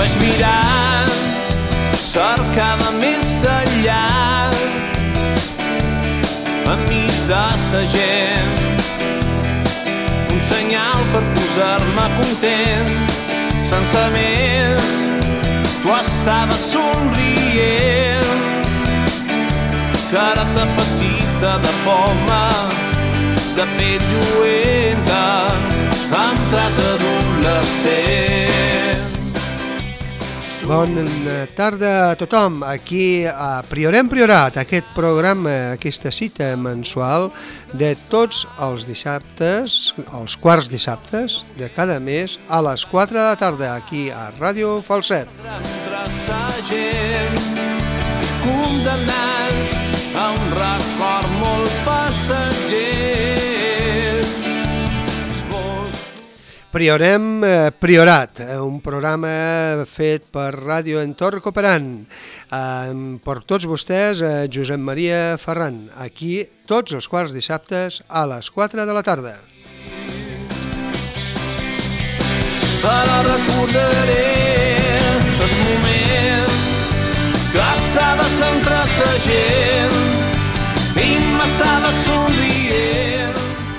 vaig mirant, cercava més enllà, enmig de sa gent, un senyal per posar-me content. Sense més, tu estaves somrient, careta petita de poma, de pell lluenta, entràs adolescent. Bona tarda a tothom, aquí a Priorem Priorat, aquest programa, aquesta cita mensual de tots els dissabtes, els quarts dissabtes de cada mes a les 4 de la tarda, aquí a Ràdio Falset. Condemnat a un record molt passatger. Priorem Priorat, un programa fet per Ràdio Entorn Cooperant. Per tots vostès, Josep Maria Ferran, aquí tots els quarts dissabtes a les 4 de la tarda. Ara recordaré els moments que estaves entre sa gent i m'estava somrient.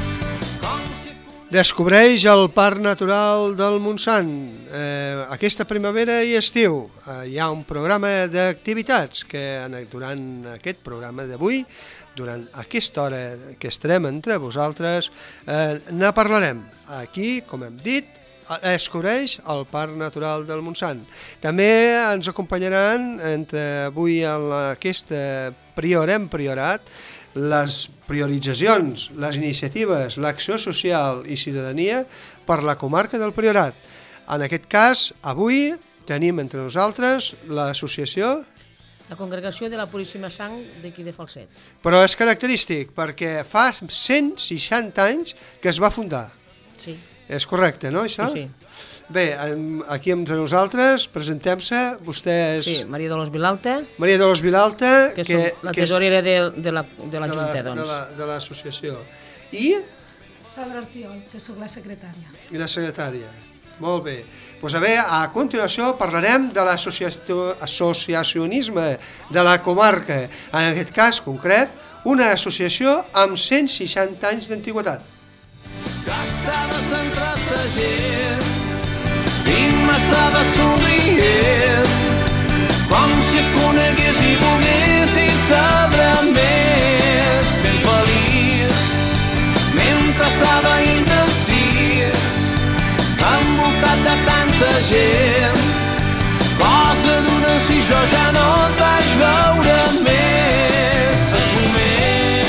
Descobreix el Parc Natural del Montsant. Aquesta primavera i estiu hi ha un programa d'activitats que durant aquest programa d'avui, durant aquesta hora que estarem entre vosaltres, ne parlarem. Aquí, com hem dit, descobreix el Parc Natural del Montsant. També ens acompanyaran avui en aquesta Priorem Priorat les prioritzacions, les iniciatives, l'acció social i ciutadania per la comarca del Priorat. En aquest cas, avui tenim entre nosaltres l'associació... La Congregació de la Puríssima Sang d'aquí de Falset. Però és característic perquè fa 160 anys que es va fundar. Sí. És correcte, no, això? Sí, sí. Bé, aquí entre nosaltres, presentem-se, vostè és... Sí, Maria Dolors Vilalta. Maria Dolors Vilalta, que és la tesorera de la Junta, doncs. De l'associació. I? Sandra Artiol, que sóc la secretària. I la secretària. Molt bé. Doncs a continuació parlarem de l'associacionisme de la comarca. En aquest cas concret, una associació amb 160 anys d'antiguitat. Que estaves entre sa gent i m'estava somrient, com si et conegués i volguessis saber més. Ben feliç, mentre estava indecis, envoltat de tanta gent, cosa d'una si jo ja no et vaig veure més. Els moments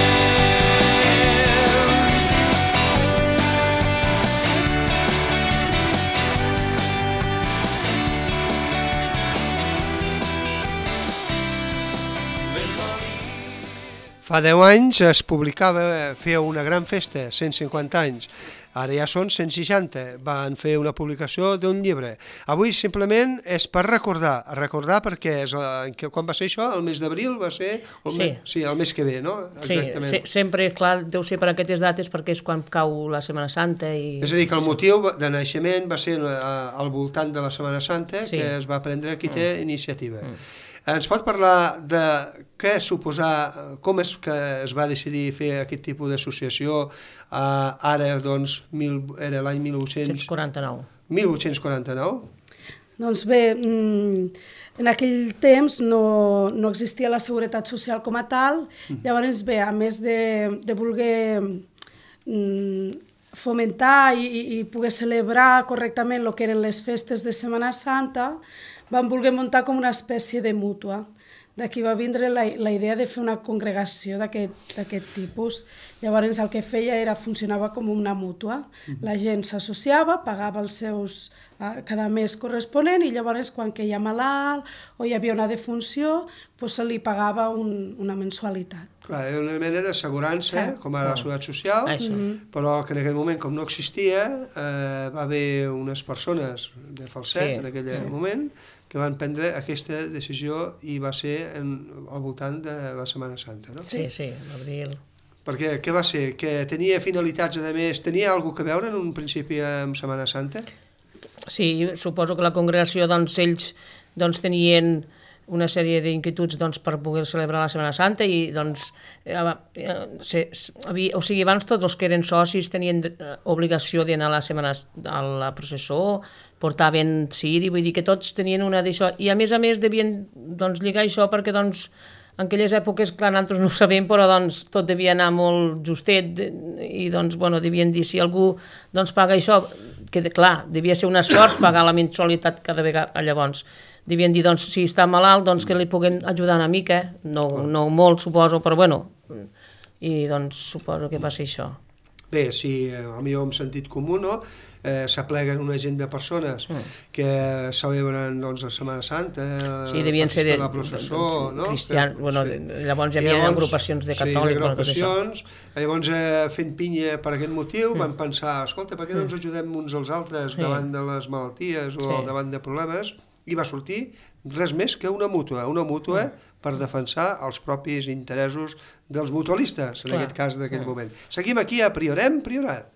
Fa 10 anys es publicava, feia una gran festa, 150 anys, ara ja són 160, van fer una publicació d'un llibre. Avui simplement és per recordar perquè quan va ser això, el mes d'abril va ser... El mes que ve, no? Exactament. Sí, sempre, clar, deu ser per aquestes dates perquè és quan cau la Setmana Santa. És a dir, que el motiu de naixement va ser al voltant de la Setmana Santa, que es va prendre qui té iniciativa. Ens pot parlar de què suposar, com és que es va decidir fer aquest tipus d'associació ara, doncs, era l'any 1849. 1849? Doncs bé, en aquell temps no existia la seguretat social com a tal, llavors bé, a més de voler fomentar i poder celebrar correctament el que eren les festes de Setmana Santa, vam voler muntar com una espècie de mútua. D'aquí va vindre la idea de fer una congregació d'aquest tipus. Llavors el que feia funcionava com una mútua. La gent s'associava, pagava els seus cada mes corresponent i llavors quan hi ha malalt o hi havia una defunció se li pagava una mensualitat. Clar, era una mena d'assegurança, com ara la seguretat social, però que en aquell moment, com no existia, va haver unes persones de Falset en aquell moment que van prendre aquesta decisió i va ser al voltant de la Setmana Santa, no? Sí, l'abril. Perquè què va ser? Que tenia finalitats, a més, tenia alguna cosa a veure en un principi amb Setmana Santa? Sí, suposo que la congregació, doncs, ells tenien una sèrie d'inquietuds per poder celebrar la Setmana Santa i, doncs, o sigui, abans tots els que eren socis tenien obligació d'anar a la processó, portaven ciri, vull dir que tots tenien una d'això, i a més devien, doncs, lligar això perquè, doncs, en aquelles èpoques, clar, nosaltres no ho sabem, però doncs tot devia anar molt justet i doncs, bueno, devien dir, si algú doncs paga això, que clar, devia ser un esforç pagar la mensualitat cada vegada, llavors devien dir, doncs, si està malalt, doncs que li puguem ajudar una mica, no molt, suposo, però bueno, i doncs suposo que va ser això. Bé, si a mi amb sentit comú, no? S'apleguen una gent de persones que celebren doncs, la Setmana Santa, sí, devien ser la processó, no? Cristians, bueno, llavors hi havia agrupacions de catòlics. Sí, d'agrupacions, llavors fent pinya per aquest motiu van pensar, escolta, per què no ens ajudem uns als altres davant de les malalties o davant de problemes? I va sortir res més que una mútua per defensar els propis interessos dels mutualistes, en aquest cas d'aquest moment. Seguim aquí a Priorem, Priorat.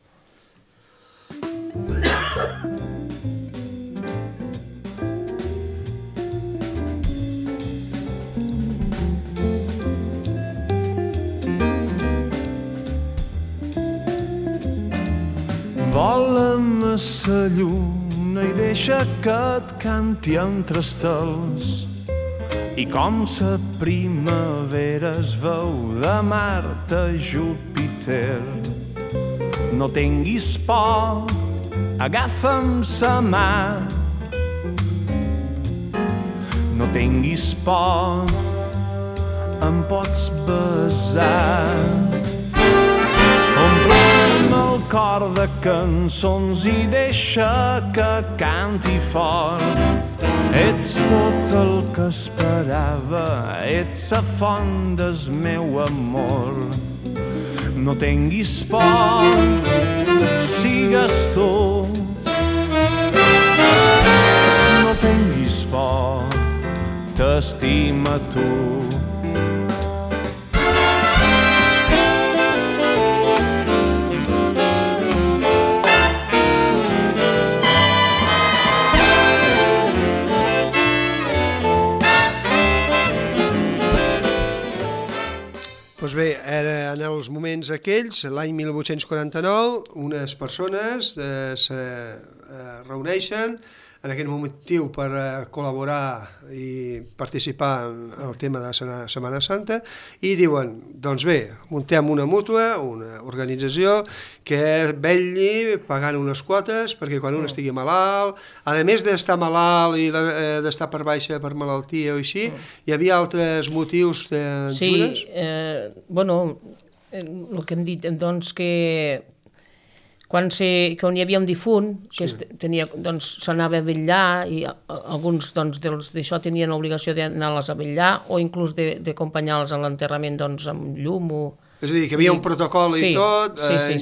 Vola'm a sa lluna i deixa que et canti entre estels i com sa primavera es veu de Mart a Júpiter. No tinguis por, agafa'm sa mà. No tinguis por, em pots besar. Omple'm el cor de cançons i deixa que canti fort. Ets tot el que esperava, ets la font del meu amor. No tinguis por, sigues tu. No tinguis por, t'estima tu. Doncs bé, en els moments aquells, l'any 1849, unes persones se reuneixen en aquest motiu per col·laborar i participar en el tema de la Setmana Santa i diuen, doncs bé, muntem una mútua, una organització que vetlli pagant unes quotes perquè quan un estigui malalt, a més d'estar malalt i d'estar per baixa per malaltia o així, hi havia altres motius d'ajudes? Sí, bueno, el que hem dit, doncs que quan hi havia un difunt, que s'anava a vetllar i alguns d'això tenien l'obligació d'anar-les a vetllar o inclús d'acompanyar-los a l'enterrament amb llum o... És a dir, que hi havia un protocol i tot,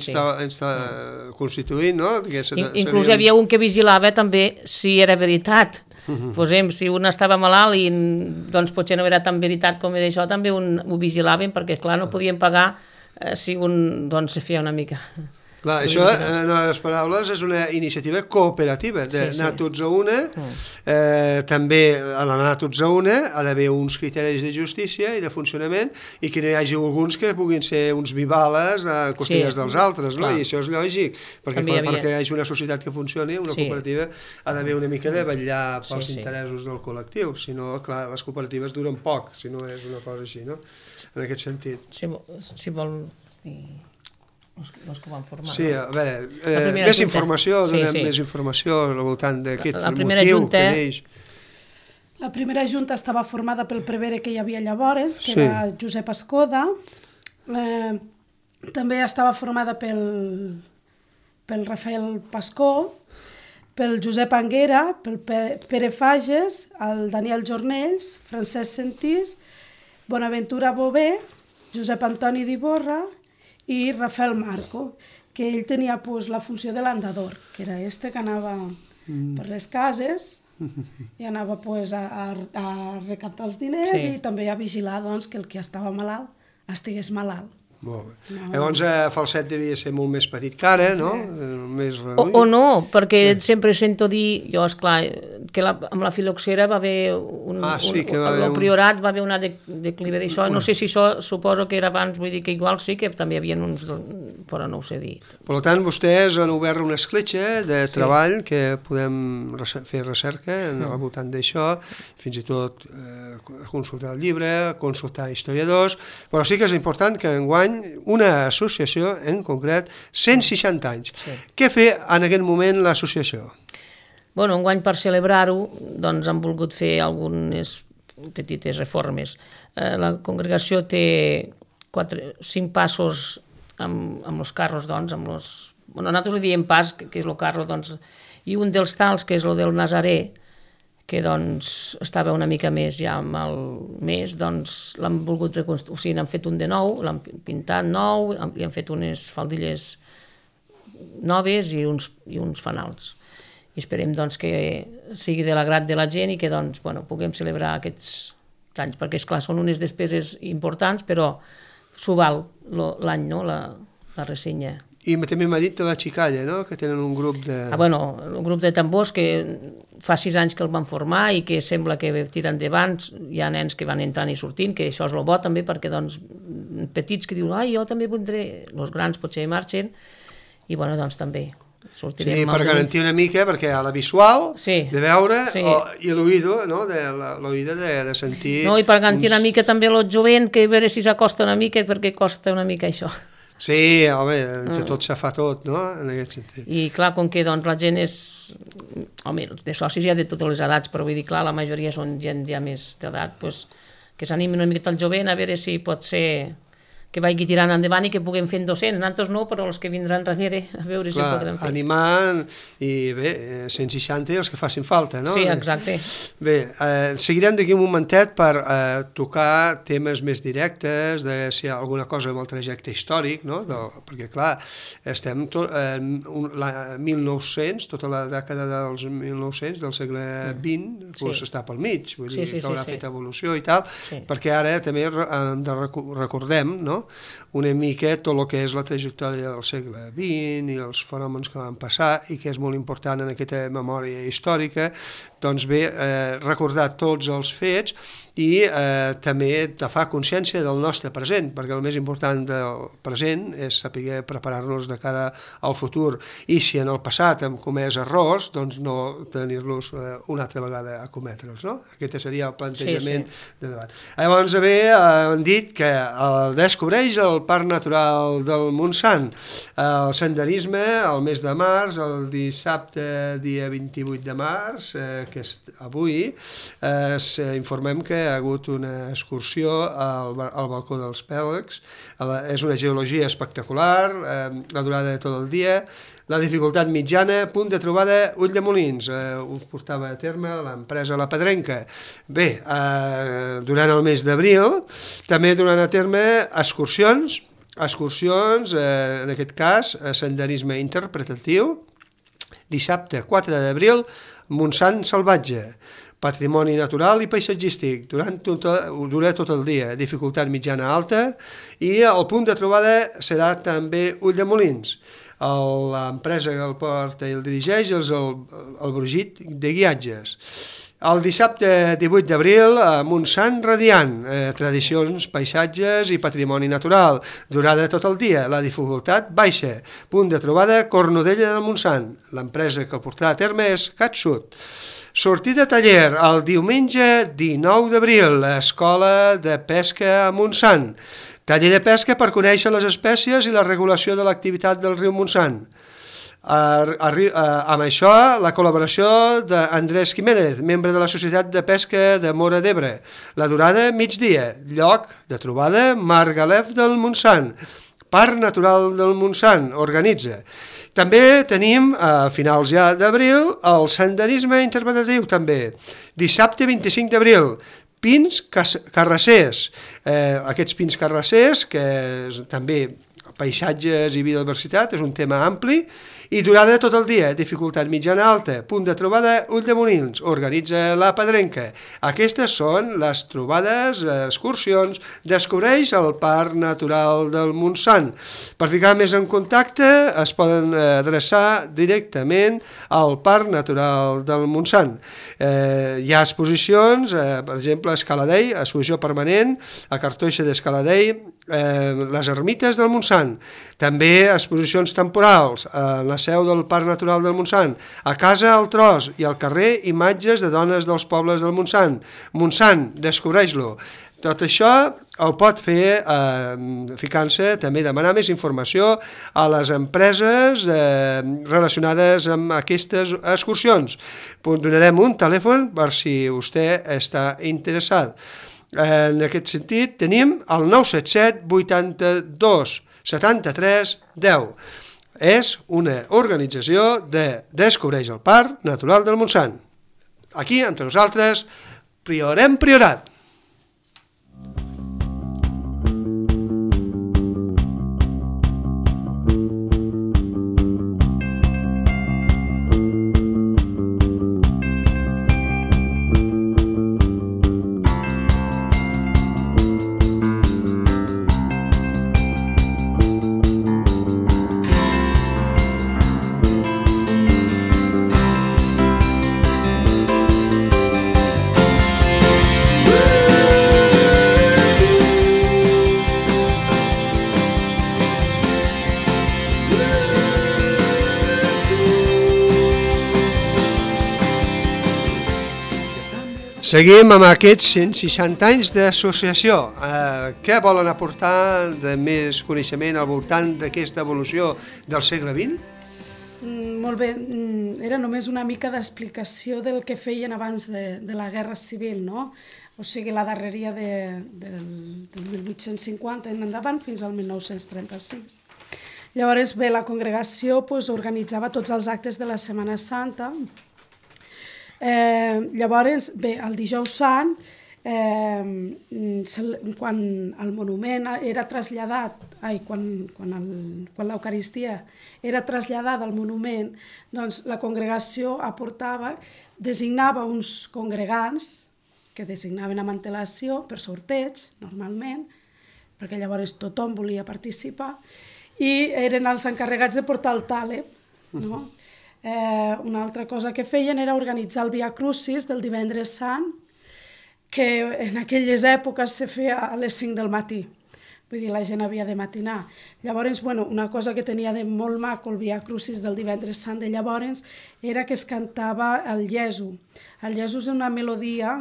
constituït, no? Inclús hi havia un que vigilava també si era veritat. Posem, si un estava malalt i potser no era tan veritat com era això, també ho vigilaven perquè, clar, no podien pagar si un se feia una mica... Clar, això, en les paraules, és una iniciativa cooperativa, d'anar tots a una, també a l'anar tots a una ha d'haver uns criteris de justícia i de funcionament i que no hi hagi alguns que puguin ser uns bivales a costelles dels altres, no? I això és lògic, perquè hi hagi una societat que funcioni, una cooperativa, ha d'haver una mica de vetllar pels interessos del col·lectiu, si no, clar, les cooperatives duren poc, si no és una cosa així, no? En aquest sentit. Si vol... els que van formar. Sí, a veure, més informació, donem més informació al voltant d'aquest motiu que neix. La primera junta estava formada pel prevere que hi havia llavors, que era Josep Escoda. També estava formada pel Rafael Pascó, pel Josep Anguera, pel Pere Fages, el Daniel Jornells, Francesc Sentís, Bonaventura Bové, Josep Antoni d'Iborra i Rafael Marco, que ell tenia la funció de l'andador, que era que anava per les cases i anava a recaptar els diners i també a vigilar que el que estava malalt estigués malalt. Molt bé. Llavors, Falset devia ser molt més petit que ara, no? Més reduït. O no, perquè sempre sento dir, jo, esclar, que amb la filoxera va haver el priorat va haver una declive d'això, no sé si això suposo que era abans, vull dir que igual sí que també hi havia uns dos, però no ho sé dir. Per tant, vostès han obert una escletxa de treball que podem fer recerca al voltant d'això, fins i tot consultar el llibre, consultar historiadors, però sí que és important que enguany una associació en concret, 160 anys. Sí. Què fer en aquest moment l'associació? Bueno, enguany per celebrar-ho, doncs han volgut fer algunes petites reformes. La congregació té 5 passos amb els carros, doncs, nosaltres li diem pas, que és el carro, doncs, i un dels tals, que és el del Nazaré, que doncs estava una mica més ja amb el mes, doncs l'han volgut reconstruir, o sigui, n'han fet un de nou, l'han pintat nou, i han fet unes faldilles noves i uns fanals. I esperem doncs que sigui de l'agrat de la gent i que doncs, bueno, puguem celebrar aquests anys, perquè esclar, són unes despeses importants, però s'ho val l'any, no?, la ressenya. I també m'ha dit de la Xicalla, no?, que tenen un grup de... Bueno, un grup de tambors que fa 6 anys que el van formar i que sembla que tira endavant, hi ha nens que van entrant i sortint, que això és el bo també, perquè doncs petits que diuen, jo també voldré, els grans potser marxen, i bueno, doncs també sortirem. Sí, per garantir una mica, perquè a la visual, de veure, i l'oïdo, no?, l'oïda de sentir... No, i per garantir una mica també el jovent, que a veure si s'acosta una mica, perquè costa una mica això. Sí, home, entre tot se fa tot, no?, en aquest sentit. I clar, com que doncs, la gent és... Home, de socis hi ha de totes les edats, però vull dir, clar, la majoria són gent ja més d'edat, doncs, que s'animin una mica el jovent a veure si pot ser que vagi tirant endavant i que puguem fer en 200. Nosaltres no, però els que vindran darrere, a veure si ho podrem fer. Animant i bé, 160 els que facin falta, no? Sí, exacte. Bé, seguirem d'aquí un momentet per tocar temes més directes, de si hi ha alguna cosa amb el trajecte històric, no? Perquè, clar, estem en 1900, tota la dècada dels 1900, del segle XX, doncs està pel mig, vull dir que haurà fet evolució i tal, perquè ara també recordem, no?, una mica tot el que és la trajectòria del segle XX i els fenòmens que van passar i que és molt important en aquesta memòria històrica, doncs bé, recordar tots els fets i també de fa consciència del nostre present, perquè el més important del present és saber preparar-nos de cara al futur i si en el passat hem comès errors, doncs no tenir-los una altra vegada a cometre'ls, no? Aquest seria el plantejament de debat. Llavors, bé, han dit que descobreix el Parc Natural del Montsant, el senderisme el mes de març, el dissabte dia 28 de març, que és avui, informem que hi ha hagut una excursió al balcó dels Pèlegs, és una geologia espectacular, la durada de tot el dia, la dificultat mitjana, punt de trobada Ulldemolins, ho portava a terme l'empresa La Pedrenca. Bé, durant el mes d'abril també duran a terme excursions, en aquest cas, senderisme interpretatiu, dissabte 4 d'abril, Montsant Salvatge, patrimoni natural i paisatgístic, dura tot el dia, dificultat mitjana alta, i el punt de trobada serà també Ulldemolins. L'empresa que el porta i el dirigeix és el Brugit de Guiatges. El dissabte 18 d'abril, Montsant Radiant, tradicions, paisatges i patrimoni natural, durada tot el dia, la dificultat baixa, punt de trobada Cornudella del Montsant, l'empresa que el portarà a terme és CatSud. Sortida taller el diumenge 19 d'abril, l'Escola de Pesca a Montsant, taller de pesca per conèixer les espècies i la regulació de l'activitat del riu Montsant. Amb això, la col·laboració d'Andrés Jiménez, membre de la Societat de Pesca de Móra d'Ebre. La durada, migdia. Lloc de trobada, Margalef del Montsant. Parc Natural del Montsant, organitza. També tenim, a finals ja d'abril, el senderisme interpretatiu també. Dissabte 25 d'abril, pins carrassers. Aquests pins carrassers, que també paisatges i biodiversitat, és un tema ampli, I durada tot el dia, dificultat mitjana alta, punt de trobada Ulldemolins, organitza la Pedrenca. Aquestes són les trobades, excursions, descobreix el Parc Natural del Montsant. Per ficar més en contacte es poden adreçar directament al Parc Natural del Montsant. Hi ha exposicions, per exemple, a Escaladei, exposició permanent, a Cartoixa d'Escaladei, les ermites del Montsant, també exposicions temporals a la seu del Parc Natural del Montsant, a Casa al Tros i al carrer imatges de dones dels pobles del Montsant. Montsant, descobreix-lo. Tot això ho pot fer ficant-se, també demanar més informació a les empreses relacionades amb aquestes excursions. Donarem un telèfon per si vostè està interessat. En aquest sentit tenim el 977 82 73 10. És una organització de Descobreix el Parc Natural del Montsant. Aquí, entre nosaltres, Priorem Priorat. Seguim amb aquests 160 anys d'associació. Què volen aportar de més coneixement al voltant d'aquesta evolució del segle XX? Molt bé, era només una mica d'explicació del que feien abans de la Guerra Civil, no? O sigui, la darreria del 1850 en endavant fins al 1936. Llavors, bé, la congregació organitzava tots els actes de la Setmana Santa. Llavors, bé, el Dijous Sant, quan el monument era traslladat, quan l'Eucaristia era traslladada al monument, doncs la congregació designava uns congregants que designaven amb antelació per sorteig, normalment, perquè llavors tothom volia participar, i eren els encarregats de portar el tàleb, no? Una altra cosa que feien era organitzar el Via Crucis del Divendres Sant, que en aquelles èpoques se feia a les 5 del matí, vull dir, la gent havia de matinar. Llavors, una cosa que tenia de molt maco el Via Crucis del Divendres Sant de llavors era que es cantava el Iesu. El Iesu és una melodia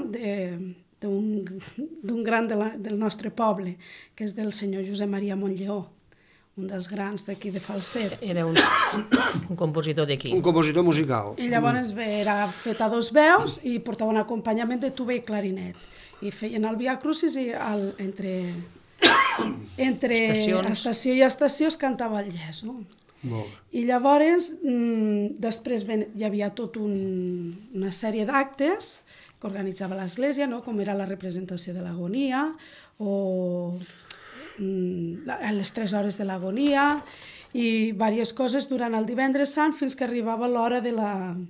d'un gran del nostre poble, que és del senyor Josep Maria Montlleó, un dels grans d'aquí de Falset. Era un compositor d'aquí. Un compositor musical. I llavors era fet a dos veus i portava un acompanyament de tuba i clarinet. I feien el Via Crucis i entre estació i estació es cantava el Iesu. I llavors, després hi havia tota una sèrie d'actes que organitzava l'Església, com era la representació de l'agonia o les 3 hores de l'agonia i diverses coses durant el Divendres Sant fins que arribava l'hora de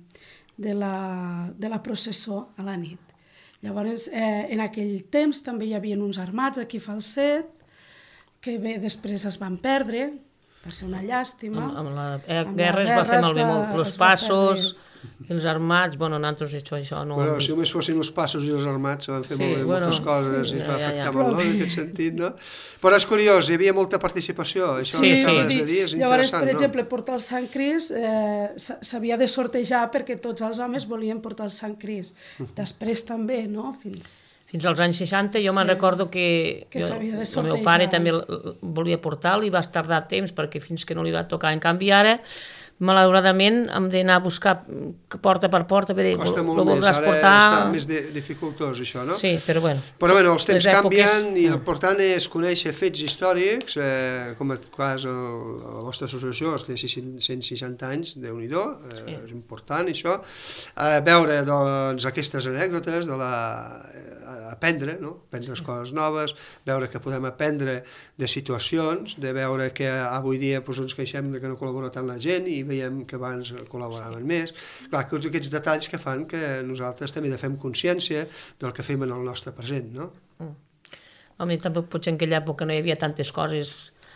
la processó a la nit. Llavors, en aquell temps també hi havia uns armats aquí a Falset que bé, després es van perdre, va ser una llàstima. Amb la guerra es va fer malbé molt, els passos, els armats, nosaltres això no... Però si només fossin els passos i els armats van fer moltes coses i es va afectar molt, no?, en aquest sentit, no? Però és curiós, hi havia molta participació, això que acabes de dir, és interessant, no? Llavors, per exemple, portar el Sant Crist s'havia de sortejar perquè tots els homes volien portar el Sant Crist. Després també, no?, fins als anys 60 jo me'n recordo que el meu pare també volia portar-lo i va tardar temps perquè fins que no li va tocar. En canvi ara, malauradament, hem d'anar a buscar porta per porta. Costa molt més, ara està més dificultós això, no? Sí, però bueno. Però bueno, els temps canvien i l'important és conèixer fets històrics, com el cas de la vostra associació, els té 160 anys, Déu-n'hi-do, és important això, veure doncs aquestes anècdotes de aprendre, no? Aprendre les coses noves, veure que podem aprendre de situacions, de veure que avui dia ens queixem que no col·labora tant la gent i veiem que abans col·laboraven més. Clar, tots aquests detalls que fan que nosaltres també fem consciència del que fem en el nostre present, no? Home, també potser en aquella època no hi havia tantes coses,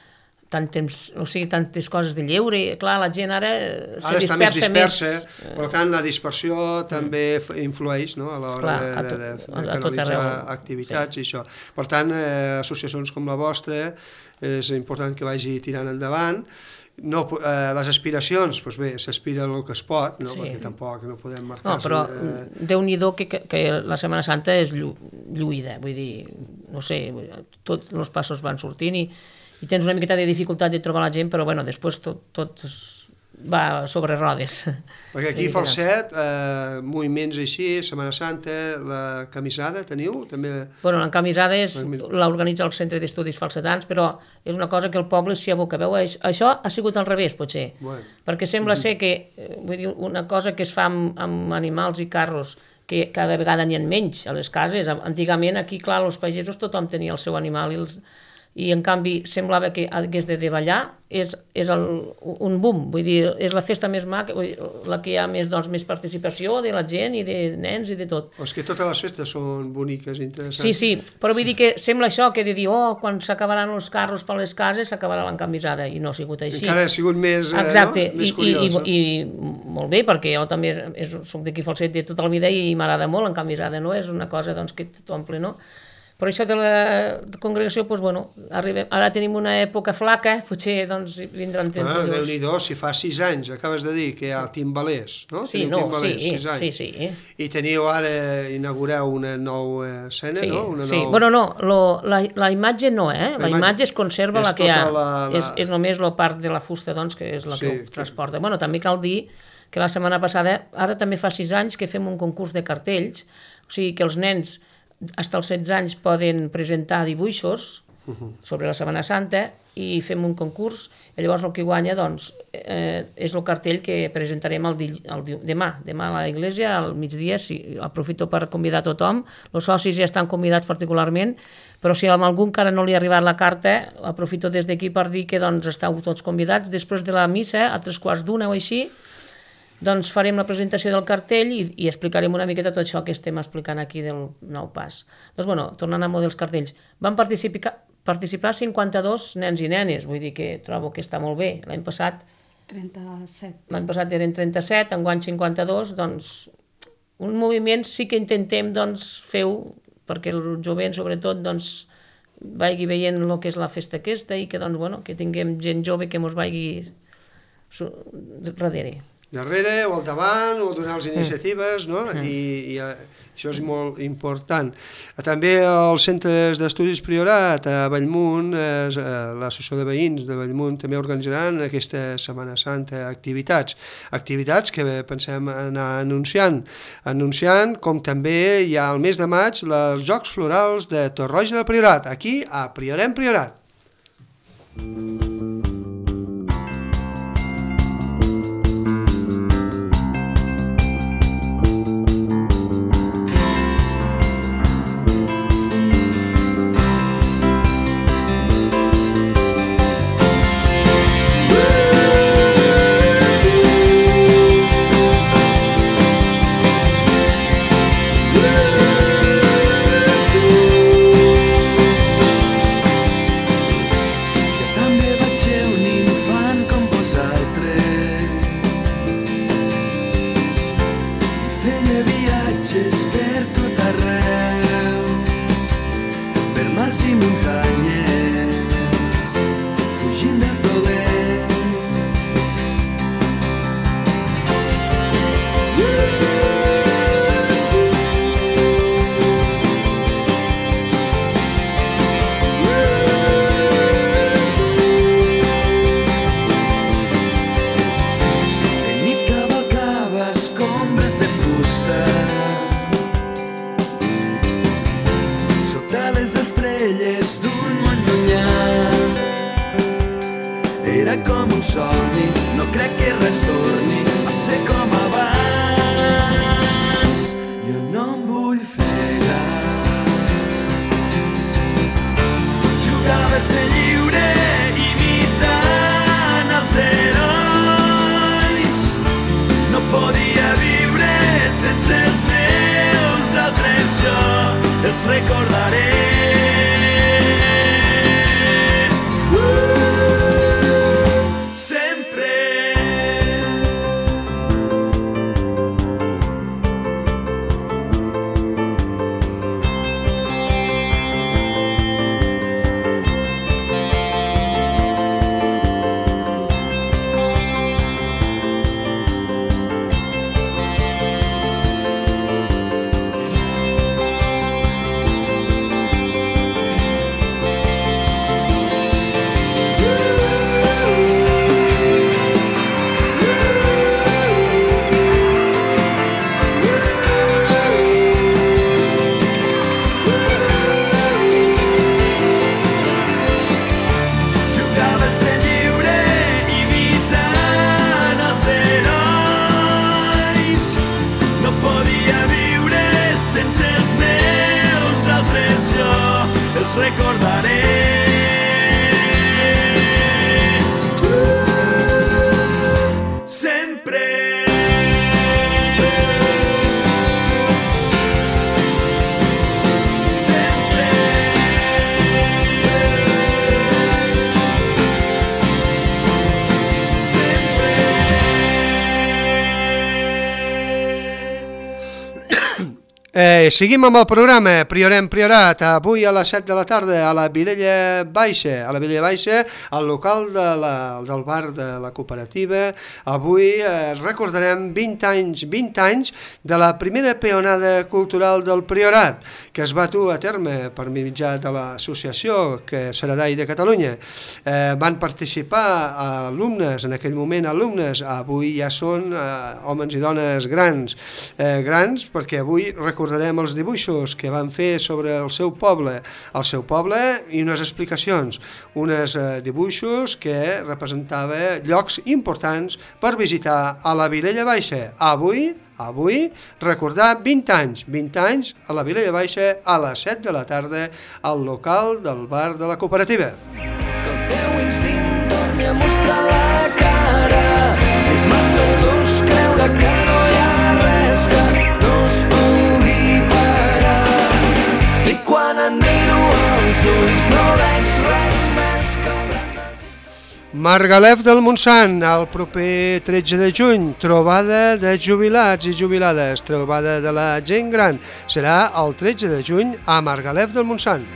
tantes coses de lleure. Clar, la gent ara se està més dispersa. Per tant, la dispersió també influeix, no?, a l'hora de canalitzar activitats i això. Per tant, associacions com la vostra és important que vagi tirant endavant. Les aspiracions, doncs bé, s'aspira el que es pot, no? Perquè tampoc no podem marcar... No, però Déu-n'hi-do que la Setmana Santa és lluïda, vull dir, no sé, tots els passos van sortint i tens una miqueta de dificultat de trobar la gent, però bueno, després tot va sobre rodes. Perquè aquí Falset, moviments així, Setmana Santa, la camisada teniu? Bueno, la camisada l'organitza el Centre d'Estudis Falsetans, però és una cosa que el poble s'hi aboca. Veu, això ha sigut al revés, potser, perquè sembla ser que, vull dir, una cosa que es fa amb animals i carros, que cada vegada n'hi ha menys a les cases. Antigament aquí, clar, els pagesos tothom tenia el seu animal i en canvi semblava que hagués de davallar, és un boom, vull dir, és la festa més maca, la que hi ha més participació de la gent i de nens i de tot. És que totes les festes són boniques, interessants. Sí, però vull dir que sembla això, que de dir, quan s'acabaran els carros per les cases s'acabarà l'encamisada, i no ha sigut així. Encara ha sigut més curiós. I molt bé, perquè jo també soc d'aquí Falset de tota la vida i m'agrada molt l'encamisada, no? És una cosa que t'omple, no? Però això de la congregació, doncs, bueno, ara tenim una època flaca, potser vindran temps millors. Déu-n'hi-do, si fa 6 anys, acabes de dir que hi ha timbalers, no? Sí, sí. I teniu ara, inaugureu una nova escena, no? Sí, bueno, no, la imatge no, la imatge es conserva la que hi ha, és només la part de la fusta, doncs, que és la que ho transporta. Bueno, també cal dir que la setmana passada, ara també fa 6 anys que fem un concurs de cartells, o sigui que els nens fins als 16 anys poden presentar dibuixos sobre la Setmana Santa i fem un concurs, i llavors el que guanya doncs, és el cartell que presentarem demà a l'església al migdia. Aprofito per convidar a tothom, els socis ja estan convidats particularment, però si a algú encara no li ha arribat la carta, aprofito des d'aquí per dir que esteu tots convidats. Després de la missa, a 3:15 o així, doncs farem la presentació del cartell i explicarem una miqueta tot això que estem explicant aquí del nou pas. Doncs, bueno, tornant a dels cartells, van participar 52 nens i nenes, vull dir que trobo que està molt bé. L'any passat 37. L'any passat eren 37, enguany 52, doncs un moviment sí que intentem fer-ho perquè el jovent, sobretot, vagi veient el que és la festa aquesta i que tinguem gent jove que ens vagi darrere o al davant o donar les iniciatives, no? I això és molt important. També els centres d'estudis Priorat a Bellmunt, l'associació de veïns de Bellmunt també organitzaran aquesta Setmana Santa activitats que pensem anar anunciant, com també hi ha el mes de maig els Jocs Florals de Torroja del Priorat, aquí a Priorem Priorat. Ser lliure imitant els herois sense els meus altres jo els recordaré. Sempre. Recordaré. Sempre. Sempre. Seguim amb el programa Priorem Priorat, avui a les 7 de la tarda a la Vilella Baixa, al local del bar de la cooperativa. Avui recordarem 20 anys de la primera peonada cultural del Priorat, que es va dur a terme per mitjà de l'associació que Saradai de Catalunya. Van participar alumnes, en aquell moment alumnes, avui ja són homes i dones grans perquè avui recordarem els dibuixos que van fer sobre el seu poble i unes explicacions, uns dibuixos que representava llocs importants per visitar a la Vilella Baixa. Avui recordar 20 anys a la Vilella Baixa a les 7 de la tarda al local del bar de la cooperativa. Que el teu instint torni a mostrar la cara, és massa durs creure que no hi ha res que no es pugui parar. I quan et miro als ulls no veig res més que un gran desig. Margalef del Montsant, el proper 13 de juny, trobada de jubilats i jubilades, trobada de la gent gran. Serà el 13 de juny a Margalef del Montsant.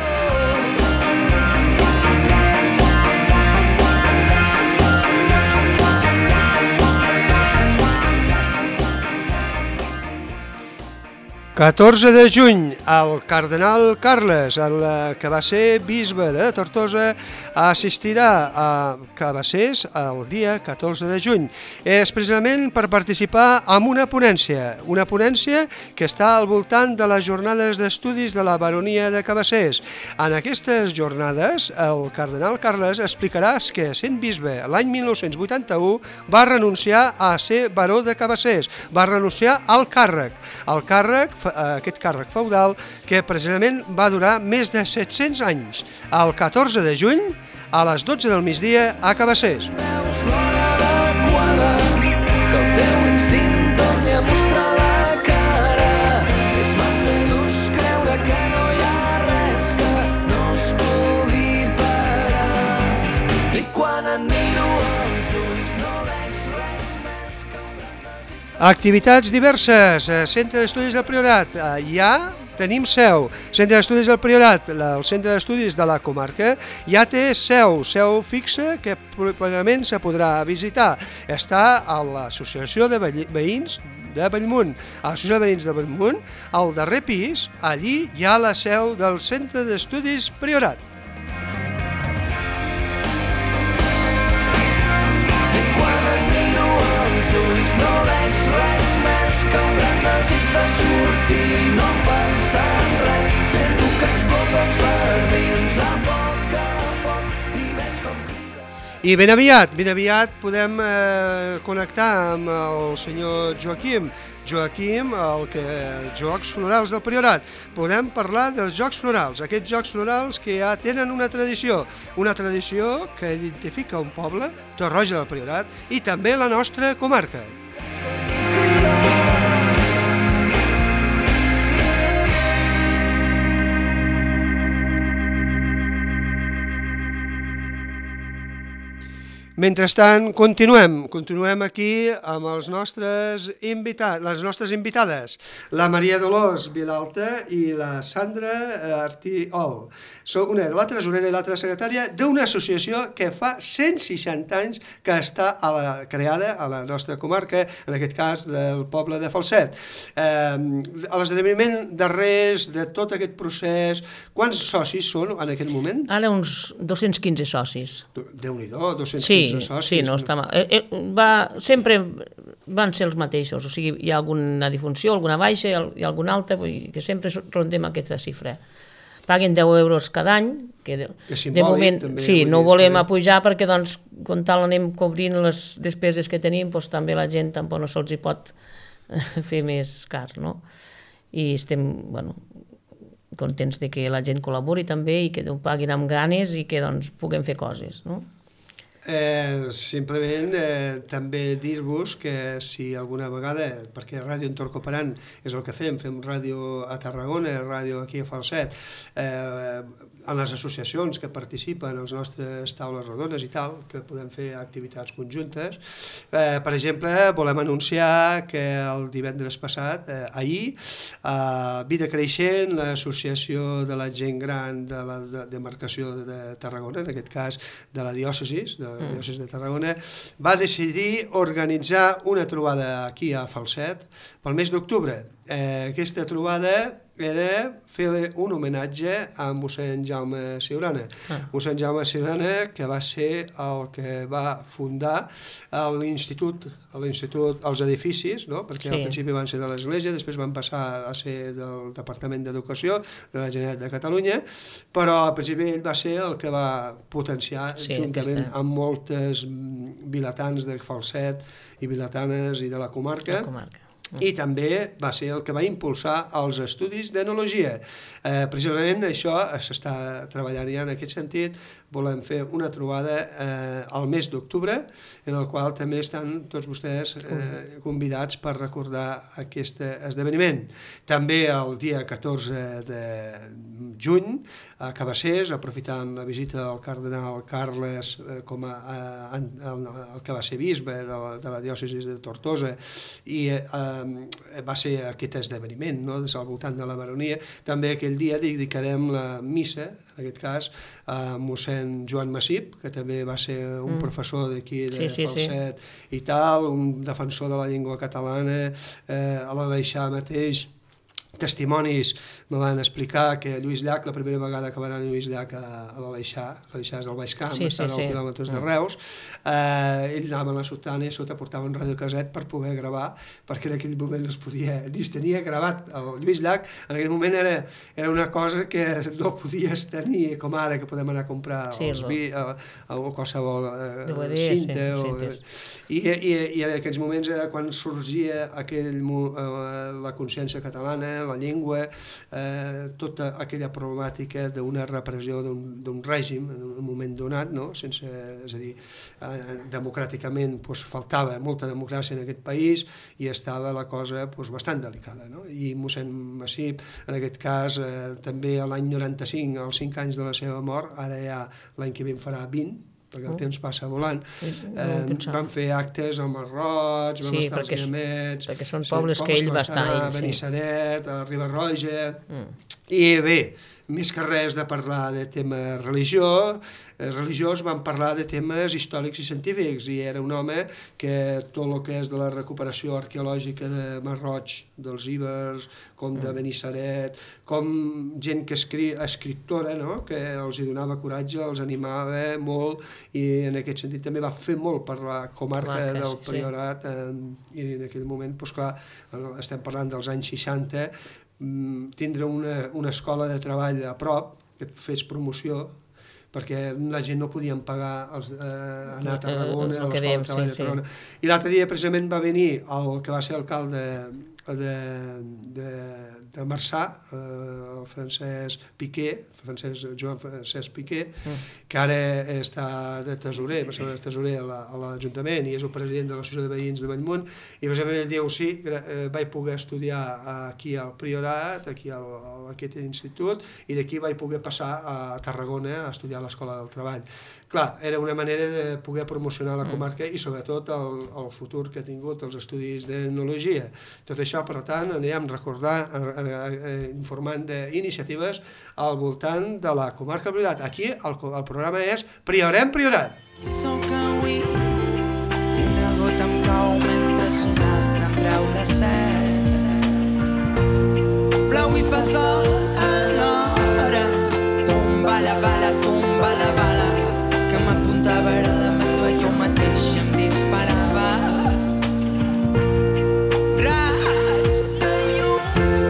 14 de juny, el cardenal Carles, que va ser bisbe de Tortosa, assistirà a Cabassers el dia 14 de juny. És precisament per participar en una ponència que està al voltant de les jornades d'estudis de la baronia de Cabassers. En aquestes jornades, el cardenal Carles explicarà que, sent bisbe l'any 1981, va renunciar a ser baró de Cabassers, va renunciar al càrrec. Aquest càrrec feudal que precisament va durar més de 700 anys. El 14 de juny, a les 12 del migdia, a Cabassers. Veus l'hora adequada, que el teu instint torni a mostrar la cara. És massa durs creure que no hi ha res que no es pugui parar. I quan et miro als ulls no veig res més que un gran desig. Activitats diverses, Centre d'Estudis del Priorat, ja tenim seu. Centre d'Estudis del Priorat, el centre d'estudis de la comarca, ja té seu fixa que plenament se podrà visitar. Està a l'Associació de Veïns de Bellmunt. A l'Associació de Veïns de Bellmunt, al darrer pis, allí hi ha la seu del Centre d'Estudis Priorat. I quan et miro als ulls no veig res més que un gran desig de sortir, no pensar en res. Sento que explotes per dins a poc i veig com crides. I ben aviat podem connectar amb el senyor Joaquim, Jocs Florals del Priorat. Podem parlar dels Jocs Florals, aquests Jocs Florals que ja tenen una tradició que identifica un poble, Torroja del Priorat, i també la nostra comarca. Mentrestant, continuem aquí amb els nostres les nostres invitades, la Maria Dolors Vilalta i la Sandra Artiol. Soc una de la tresorera i l'altra secretària d'una associació que fa 160 anys que està creada a la nostra comarca, en aquest cas del poble de Falset. A l'esdeveniment darrers de tot aquest procés, quants socis són en aquest moment? Ara uns 215 socis. Déu-n'hi-do, 215 socis. Sí, no està mal. Sempre van ser els mateixos, o sigui, hi ha alguna difunció, alguna baixa i alguna alta, vull dir que sempre rondem aquesta xifra. Paguen 10 euros cada any, que de moment sí, no ho volem apujar perquè doncs, quan tal anem cobrint les despeses que tenim, doncs també la gent tampoc no se'ls hi pot fer més car, no? I estem, bueno, contents de que la gent col·labori també i que ho paguin amb ganes i que doncs puguem fer coses, no? Simplement també dir-vos que si alguna vegada, perquè Ràdio Entorn Cooperant és el que fem ràdio a Tarragona, ràdio aquí a Falset, en les associacions que participen, les nostres taules rodones i tal, que podem fer activitats conjuntes. Per exemple, volem anunciar que el divendres passat, ahir, a Vida Creixent, l'associació de la gent gran de la demarcació de Tarragona, en aquest cas de la diòcesi de Tarragona, va decidir organitzar una trobada aquí a Falset pel mes d'octubre. Aquesta trobada era fer un homenatge a mossèn Jaume Siurana. Mossèn Jaume Siurana, que va ser el que va fundar l'institut, els edificis, no? Perquè al principi van ser de l'Església, després van passar a ser del Departament d'Educació de la Generalitat de Catalunya, però al principi ell va ser el que va potenciar, juntament amb moltes vilatans de Falset i vilatanes i de la comarca, i també va ser el que va impulsar els estudis d'enologia. Precisament això s'està treballant ja en aquest sentit. Volem fer una trobada al mes d'octubre, en el qual també estan tots vostès convidats per recordar aquest esdeveniment. També el dia 14 de juny, a Cabassers, aprofitant la visita del cardenal Carles com el que va ser bisbe de la diòcesi de Tortosa, i va ser aquest esdeveniment, al voltant de la baronia. També aquell dia dedicarem la missa, en aquest cas, a mossèn Joan Massip, que també va ser un professor d'aquí de Falset i tal, un defensor de la llengua catalana, a l'Aleixar mateix. Testimonis me van explicar que Lluís Llach, la primera vegada que va anar a Lluís Llach a l'Aleixar, l'Aleixar és del Baix Camp, està a 9 quilòmetres de Reus, ell anava a la sotana i a sota portava un radiocaset per poder gravar, perquè en aquell moment ni es tenia gravat. El Lluís Llach en aquell moment era una cosa que no podies tenir, com ara, que podem anar a comprar a qualsevol cinta. I en aquells moments era quan sorgia la consciència catalana, la llengua, tota aquella problemàtica d'una repressió d'un règim en un moment donat, és a dir, democràticament faltava molta democràcia en aquest país i estava la cosa bastant delicada. I mossèn Massip, en aquest cas, també l'any 95, als 5 anys de la seva mort, ara ja l'any que ve en farà 20, perquè el temps passa volant, van fer actes al Masroig, vam estar als Guiamets, perquè són pobles que ell va estar, a Benissanet, a Riba-roja, i bé, més que res de parlar de tema religiós, van parlar de temes històrics i científics, i era un home que tot el que és de la recuperació arqueològica de Masroig, dels Ibers, com de Benissaret, com gent que escriptora, que els donava coratge, els animava molt, i en aquest sentit també va fer molt per la comarca del Priorat, i en aquell moment, doncs clar, estem parlant dels anys 60, tindre una escola de treball a prop que et fes promoció, perquè la gent no podien pagar anar a Tarragona, a l'escola de treball de Tarragona. I l'altre dia precisament va venir el que va ser alcalde de Marçà, el Joan Francesc Piqué, que ara està de tesorer, a l'Ajuntament, i és el president de l'Associació de Veïns de Bellmunt, i precisament ell diu, sí, vaig poder estudiar aquí al Priorat, aquí a aquest institut, i d'aquí vaig poder passar a Tarragona a estudiar a l'Escola del Treball. Clar, era una manera de poder promocionar la comarca i sobretot el futur que ha tingut els estudis d'etnologia. Tot això, per tant, anirem informant d'iniciatives al voltant de la comarca del Priorat. Aquí el programa és Priorat. Qui sóc avui? Una gota em cau mentre una altra em treu la set. Plou i fa sol alhora. Tomba la bala, que m'apuntava a la metralla, jo mateix em disparava. Raig de llum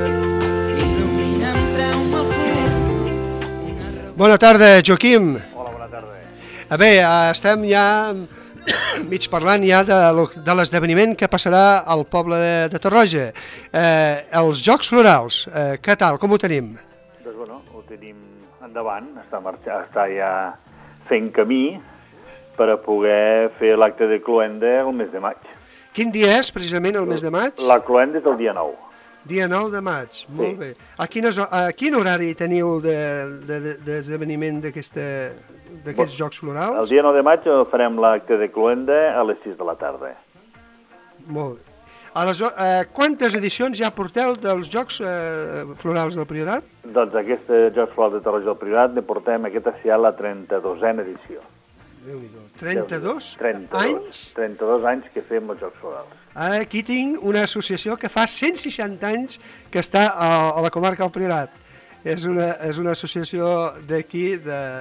il·luminen, treu-me el fum. Bona tarda, Joaquim. Hola, bona tarda. Bé, estem ja mig parlant ja de l'esdeveniment que passarà al poble de Torroja. Els Jocs Florals, què tal, com ho tenim? Doncs bueno, ho tenim endavant, està ja fent camí per a poder fer l'acte de cloenda el mes de maig. Quin dia és, precisament, el mes de maig? La cloenda és el dia 9. Dia 9 de maig, molt bé. A quin horari teniu d'esdeveniment d'aquests Jocs Florals? El dia 9 de maig farem l'acte de cloenda a les 6 de la tarda. Molt bé. Quantes edicions ja porteu dels Jocs Florals del Priorat? Doncs aquests Jocs Florals de Torroja del Priorat ne portem, aquesta serà la 32a edició. Déu-n'hi-do. 32 anys? 32 anys que fem els Jocs Florals. Ara aquí tinc una associació que fa 160 anys que està a la comarca del Priorat. És una associació d'aquí,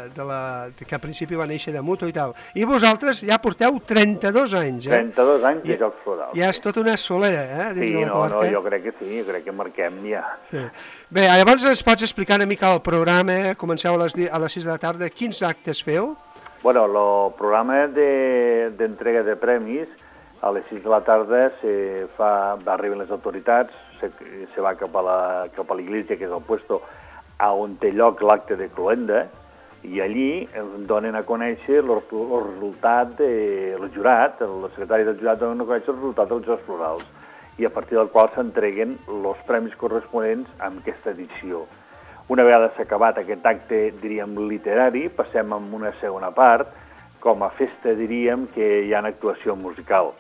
que al principi va néixer de Muto i tal. I vosaltres ja porteu 32 anys, 32 anys de Jocs Florals. Ja és tota una solera, Sí, no, jo crec que sí, crec que marquem ja. Bé, llavors ens pots explicar una mica el programa, comenceu a les 6 de la tarda, quins actes feu? Bueno, el programa d'entrega de premis a les 6 de la tarda arriben les autoritats, se va cap a l'església, que és el puesto on té lloc l'acte de cloenda, i allí ens donen a conèixer el resultat del jurat, el secretari del jurat donen a conèixer el resultat dels Jocs Florals, i a partir del qual s'entreguen els premis corresponents a aquesta edició. Una vegada s'ha acabat aquest acte, diríem, literari, passem a una segona part, com a festa, diríem, que hi ha actuació musical.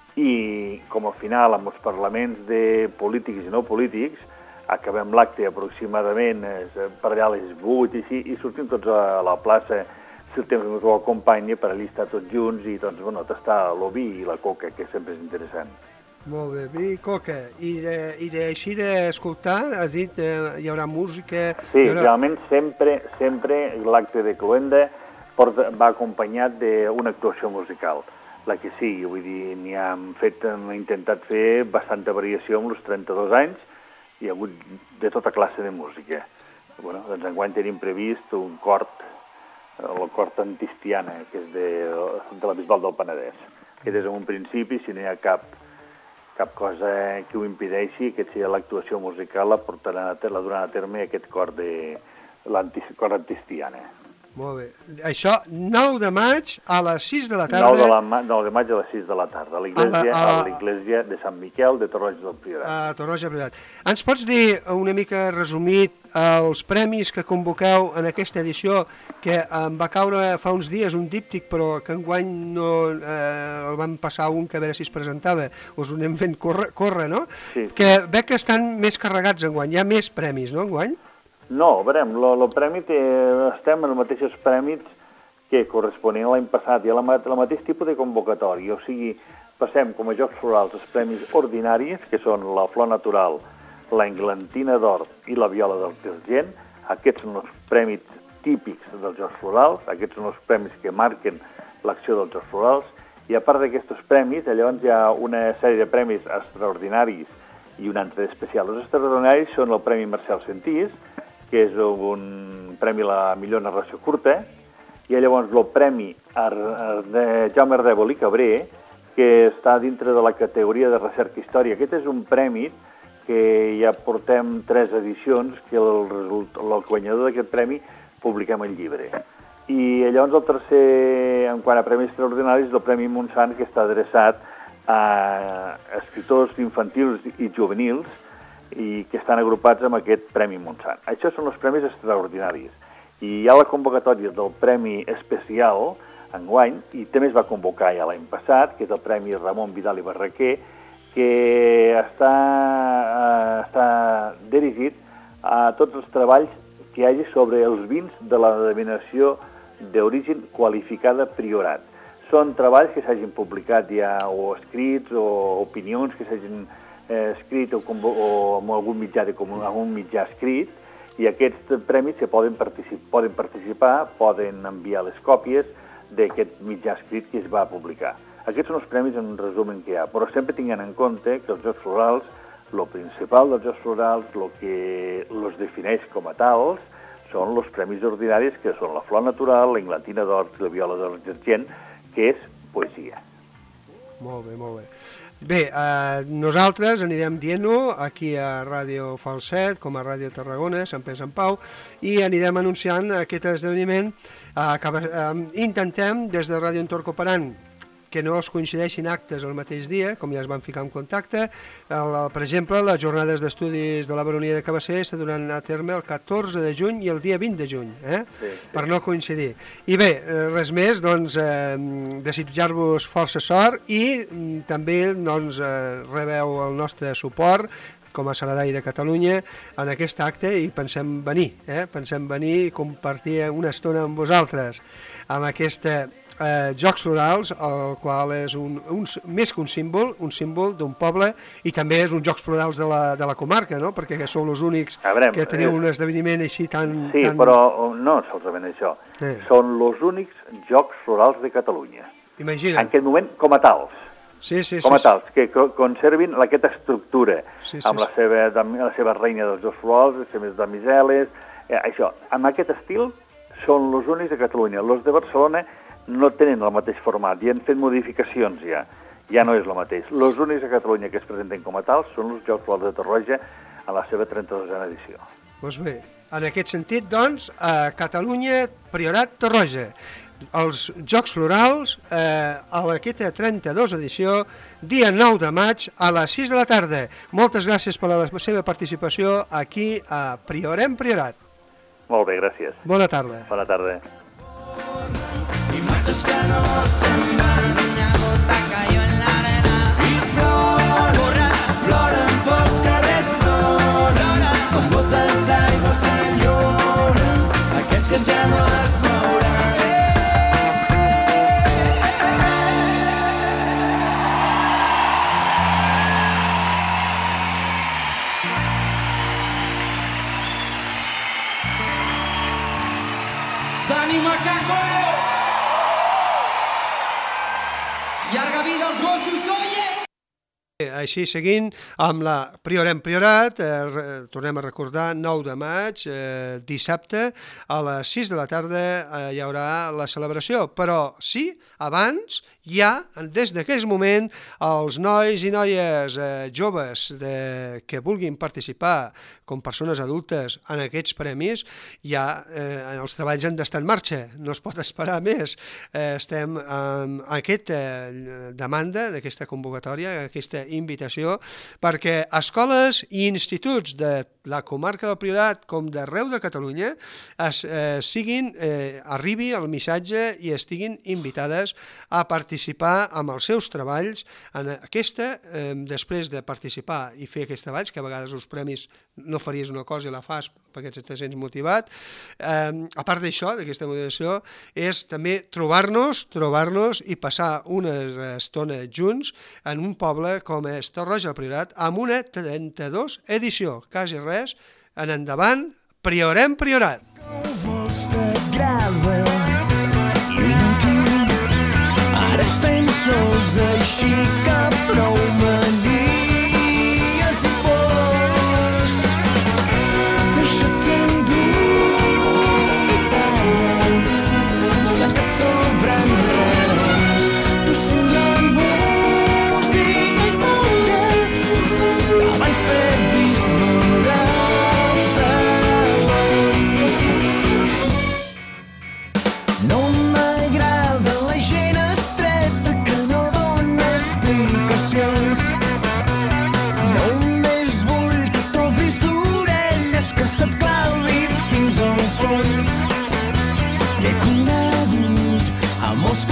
I com a final, amb els parlaments de polítics i no polítics, acabem l'acte aproximadament per allà a les 8 i sortim tots a la plaça, si el temps ens ho acompanya, per allà estar tots junts i doncs, bueno, tastar el vi i la coca, que sempre és interessant. Molt bé, vi i coca. I així d'escoltar, has dit, hi haurà música... Sí, realment sempre l'acte de cloenda va acompanyat d'una actuació musical. La que sí, vull dir, hem intentat fer bastanta variació amb els 32 anys, hi ha hagut de tota classe de música. Bueno, doncs enguany tenim previst un cort, el cort Antistiana, que és de la Bisbal del Penedès, que des d'un principi, si no hi ha cap cosa que ho impedeixi, que sigui l'actuació musical, la duran a terme aquest cort Antistiana. Molt bé. Això, 9 de maig a les 6 de la tarda. 9 de maig a les 6 de la tarda, a l'església de Sant Miquel de Torroja del Priorat. A Torroja del Priorat. Ens pots dir una mica resumit els premis que convoqueu en aquesta edició, que em va caure fa uns dies un díptic, però que enguany no el vam passar un que a veure si es presentava, us ho anem fent córrer, no? Sí. Que veig que estan més carregats enguany, hi ha més premis, no, enguany? No, veurem, el premi estem en els mateixos premis que corresponien l'any passat i el mateix tipus de convocatòria, o sigui, passem com a Jocs Florals els premis ordinaris, que són la flor natural, la englantina d'or i la viola del tergent. Aquests són els premis típics dels Jocs Florals, aquests són els premis que marquen l'acció dels Jocs Florals, i a part d'aquests premis, llavors hi ha una sèrie de premis extraordinaris i un altre d'especial. Els extraordinaris són el Premi Marcel Sentís, que és un premi a la millor narració curta, i llavors el premi de Jaume Ardèvol i Cabré, que està dintre de la categoria de recerca història. Aquest és un premi que ja portem 3 edicions, que el guanyador d'aquest premi publiquem el llibre. I llavors el tercer, en quant a premis extraordinaris, és el Premi Montsant, que està adreçat a escriptors infantils i juvenils, i que estan agrupats amb aquest Premi Montsant. Això són els premis extraordinaris. I hi ha la convocatòria del Premi Especial, enguany, i també es va convocar ja l'any passat, que és el Premi Ramon Vidal i Barraquer, que està dirigit a tots els treballs que hi hagi sobre els vins de la denominació d'origen qualificada Priorat. Són treballs que s'hagin publicat ja o escrits o opinions que s'hagin escrit o amb algun mitjà escrit, i aquests premis poden participar, poden enviar les còpies d'aquest mitjà escrit que es va publicar. Aquests són els premis en resumen que hi ha, però sempre tinguent en compte que els Jocs Florals, el principal dels Jocs Florals, el que els defineix com a tals, són els premis ordinaris, que són la flor natural, la inglatina d'or i la viola d'or d'argent, que és poesia. Molt bé, molt bé. Bé, nosaltres anirem dient-ho aquí a Ràdio Falset, com a Ràdio Tarragona, Sant Pere Sant Pau, i anirem anunciant aquest esdeveniment. Intentem, des de Ràdio Entorn Cooperant, que no es coincideixin actes el mateix dia, com ja es van ficar en contacte. Per exemple, les jornades d'estudis de la Baronia de Cabasser se duran a terme el 14 de juny i el dia 20 de juny, per no coincidir. I bé, res més, doncs, desitjar-vos força sort i també doncs, rebeu el nostre suport com a Saladai de Catalunya en aquest acte i pensem venir i compartir una estona amb vosaltres amb aquesta Jocs Florals, el qual és més que un símbol d'un poble, i també és un Jocs Florals de la comarca, no? Perquè sou els únics que teniu un esdeveniment així tan... Sí, però no solament això. Són els únics Jocs Florals de Catalunya. Imagina't. En aquest moment, com a tals. Com a tals, que conservin aquesta estructura, amb la seva reina dels Jocs Florals, les seves damiseles, això. Amb aquest estil són els únics de Catalunya. Els de Barcelona no tenen el mateix format, i han fet modificacions ja no és el mateix. Els únics a Catalunya que es presenten com a tals són els Jocs Florals de Torroja en la seva 32a edició. Doncs bé, en aquest sentit, doncs, a Catalunya, Priorat, Torroja, els Jocs Florals, a aquesta 32 edició, dia 9 de maig, a les 6 de la tarda. Moltes gràcies per la seva participació aquí a Priorem Priorat. Molt bé, gràcies. Bona tarda. Bona tarda. Imatges que no se'n van, una gota cayó en l'arena i ploren pels carrers, ploren com gotes d'aigua s'enlluren aquells que ja no es mouran. Dani Macaco! Llarga vida als gossos, oye! Així, seguint amb la Priorem Priorat, tornem a recordar, 9 de maig, dissabte, a les 6 de la tarda hi haurà la celebració. Però sí, abans, ja, des d'aquest moment, els nois i noies joves que vulguin participar com persones adultes en aquests premis, ja els treballs han d'estar en marxa, no es pot esperar més. Estem amb aquesta demanda, d'aquesta convocatòria, aquesta invitació, perquè escoles i instituts de la comarca del Priorat com d'arreu de Catalunya arribi el missatge i estiguin invitades a participar amb els seus treballs en aquesta, després de participar i fer aquests treballs, que a vegades els premis no faries una cosa i la fas perquè te sents motivat. A part d'això, d'aquesta motivació, és també trobar-nos i passar una estona junts en un poble com és Torroja del Priorat, amb una 32 edició, quasi res, en endavant, Priorem Priorat. Vols t'agrada i un motiu, ara estem sols així que prou manies i pors. Deixa't endur i balla, saps que et sobren raons, tu són la música pura, abans t'he vist morals d'amors. No m'agrada la gent estreta que no dona explicacions. Només vull que trobis d'orelles, que se't clavi fins al fons. He conegut a molts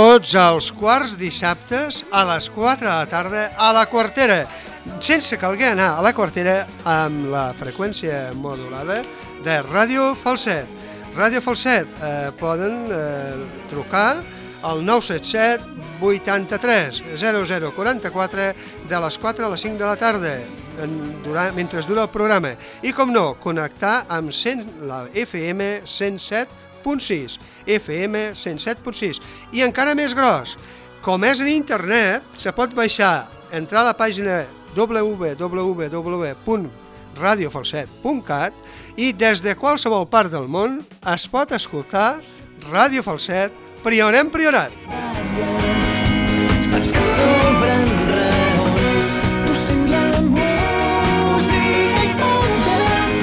tots els quarts dissabtes a les 4 de la tarda a la Quartera, sense calguer anar a la Quartera amb la freqüència modulada de Ràdio Falset. Ràdio Falset poden trucar al 977 83 0044 de les 4 a les 5 de la tarda mentre dura el programa i, com no, connectar amb la FM 107.6 FM 107.6 i encara més gros, com és en internet, se pot baixar, entrar a la pàgina www.radiofalset.cat i des de qualsevol part del món es pot escoltar Ràdio Falset Priorat. Saps que et sobren raons, tu sent la música i ponta,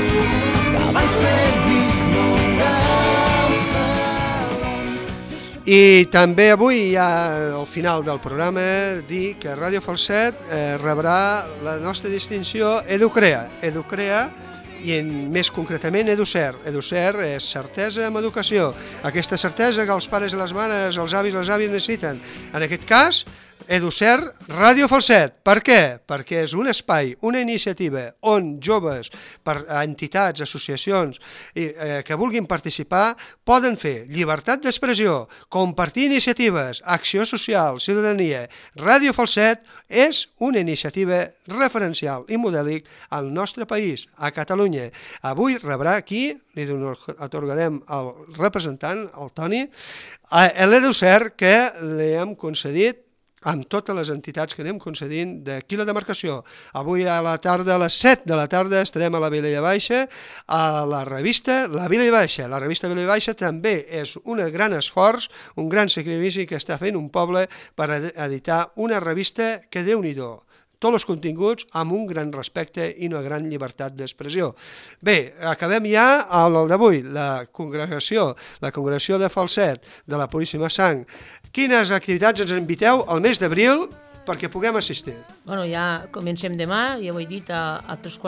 abans t'he vist moure els talons. I també avui, ja al final del programa, dir que Ràdio Falset rebrà la nostra distinció EduCrea. EduCrea i més concretament EduCert. EduCert és certesa en educació. Aquesta certesa que els pares i les mares, els avis i les àvies necessiten. En aquest cas, EduCert Ràdio Falset. Per què? Perquè és un espai, una iniciativa on joves, entitats, associacions que vulguin participar poden fer llibertat d'expressió, compartir iniciatives, acció social, ciutadania. Ràdio Falset és una iniciativa referencial i modèlic al nostre país, a Catalunya. Avui rebrà aquí, li atorgarem al representant, el Toni, l'EduCert que li hem concedit amb totes les entitats que anem concedint d'aquí la demarcació. Avui a la tarda, a les 7 de la tarda, estarem a la Vilella Baixa, a la revista La Vilella Baixa. La revista Vilella Baixa també és un gran esforç, un gran sacrifici que està fent un poble per editar una revista que, Déu-n'hi-do, tots els continguts amb un gran respecte i una gran llibertat d'expressió. Bé, acabem ja amb el d'avui, la congregació de Falset, de la Puríssima Sang. Quines activitats ens inviteu al mes d'abril perquè puguem assistir? Bueno, ja comencem demà, ja ho he dit, a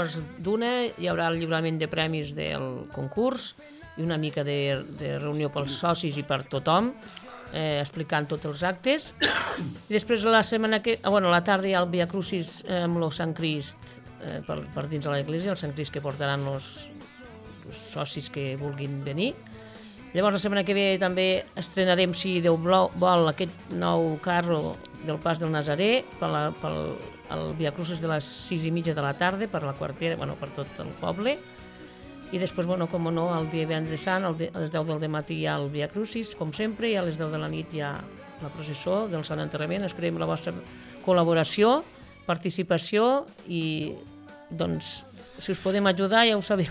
3:15 hi haurà el lliurament de premis del concurs i una mica de reunió pels socis i per tothom, explicant tots els actes. I després la setmana a la tarda hi ha el Via Crucis amb el Sant Crist per dins de l'església, el Sant Crist que portaran els socis que vulguin venir. Llavors la setmana que ve també estrenarem, si Déu vol, aquest nou carro del Pas del Nazaré pel Via Crucis de les 6:30 de la tarda per la Quartera, per tot el poble. I després, com no, el divendres sant, a les 10 del matí hi ha el Via Crucis, com sempre, i a les 10 de la nit hi ha la processó del Sant Enterrament. Esperem la vostra col·laboració, participació i, doncs, si us podem ajudar, ja ho sabeu.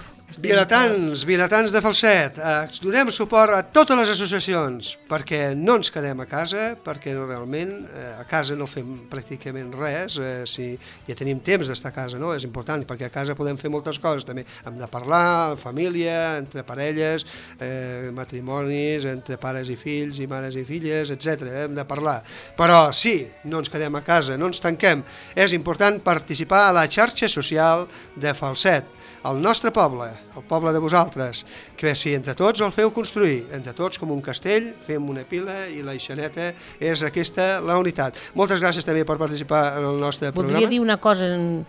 Vilatans de Falset, donem suport a totes les associacions perquè no ens quedem a casa, perquè realment a casa no fem pràcticament res, si ja tenim temps d'estar a casa, no? És important, perquè a casa podem fer moltes coses, també hem de parlar, família, entre parelles, matrimonis, entre pares i fills i mares i filles, etc. Hem de parlar, però sí, no ens quedem a casa, no ens tanquem, és important participar a la xarxa social de Falset, el nostre poble, el poble de vosaltres, que si entre tots el feu construir, entre tots com un castell, fem una pila i la Ixaneta és aquesta la unitat. Moltes gràcies també per participar en el nostre programa. Voldria dir una cosa,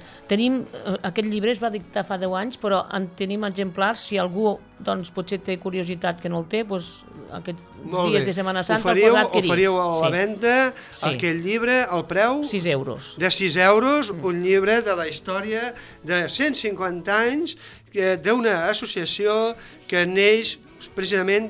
aquest llibre es va dictar fa 10 anys, però en tenim exemplars, si algú potser té curiositat que no el té, aquests dies de Setmana Santa el podrà adquirir. Oferíeu a la venda aquest llibre, el preu? 6 euros. De 6 euros, un llibre de la història de 150 anys d'una associació que neix precisament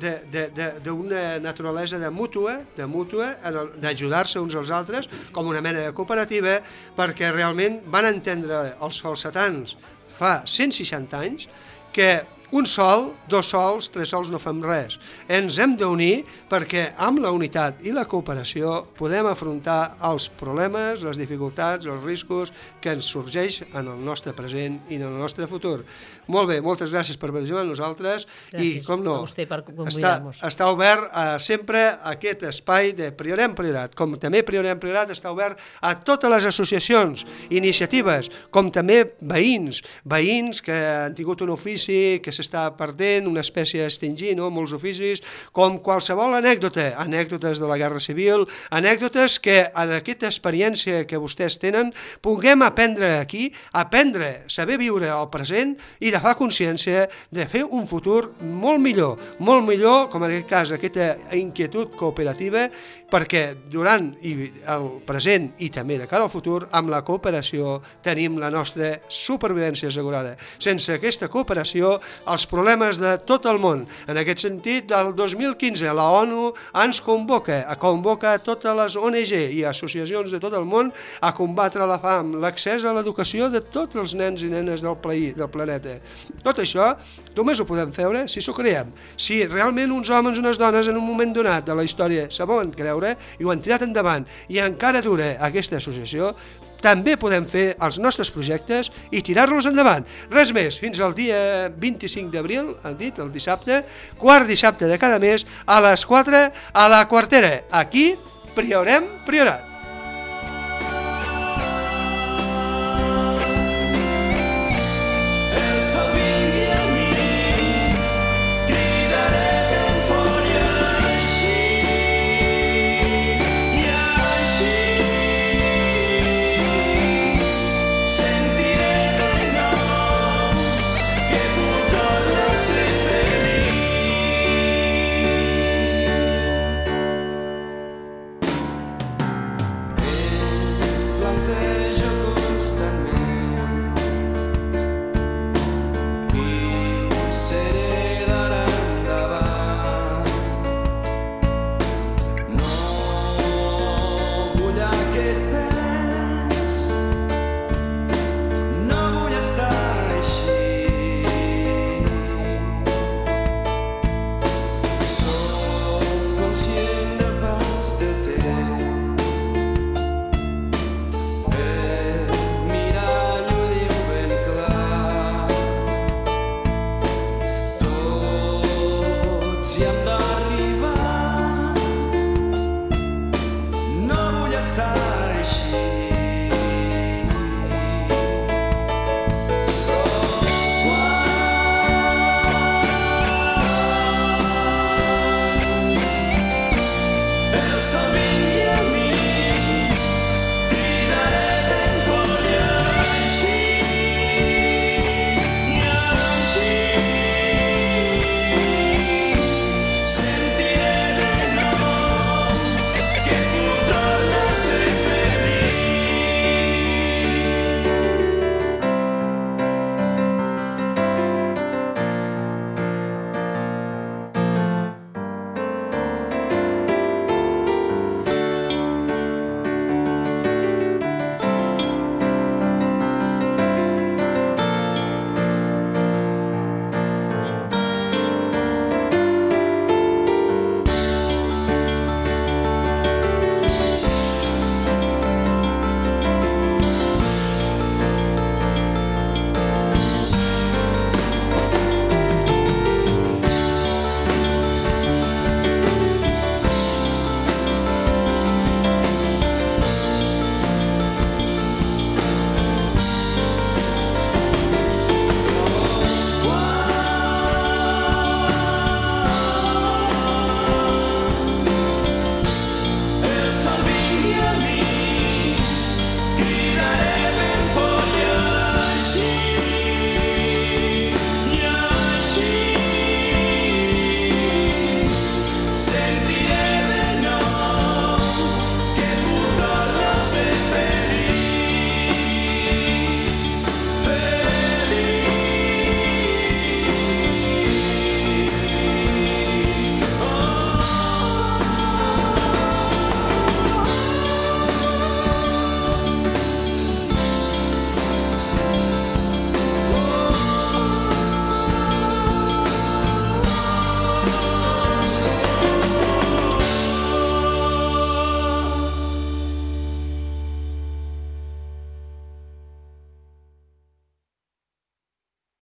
d'una naturalesa de mútua, d'ajudar-se uns als altres, com una mena de cooperativa, perquè realment van entendre els falsetans fa 160 anys que un sol, 2 sols, 3 sols no fem res. Ens hem d'unir perquè amb la unitat i la cooperació podem afrontar els problemes, les dificultats, els riscos que ens sorgeix en el nostre present i en el nostre futur. Molt bé, moltes gràcies per participar amb nosaltres. Gràcies i, com no, a vostè per convidar-nos. Està obert sempre aquest espai de Priorem Priorat. Com també Priorem Priorat està obert a totes les associacions, iniciatives, com també veïns que han tingut un ofici, que s'està perdent, una espècie a extingir, no? Molts oficis, com qualsevol anècdota, anècdotes de la Guerra Civil, anècdotes que en aquesta experiència que vostès tenen puguem aprendre aquí, aprendre, saber viure el present i de fer consciència de fer un futur molt millor, com en aquest cas aquesta inquietud cooperativa, perquè durant el present i també de cara al futur, amb la cooperació tenim la nostra supervivència assegurada. Sense aquesta cooperació, els problemes de tot el món. En aquest sentit, del 2015, la ONU ens convoca a totes les ONG i associacions de tot el món a combatre la fam, l'accés a l'educació de tots els nens i nenes del planeta. Tot això només ho podem fer si s'ho creiem. Si realment uns homes i unes dones en un moment donat de la història se volen creure i ho han tirat endavant i encara dura aquesta associació, també podem fer els nostres projectes i tirar-los endavant. Res més, fins al dia 25 d'abril, han dit, el dissabte, quart dissabte de cada mes, a les 4 a la Quartera. Aquí, Priorat.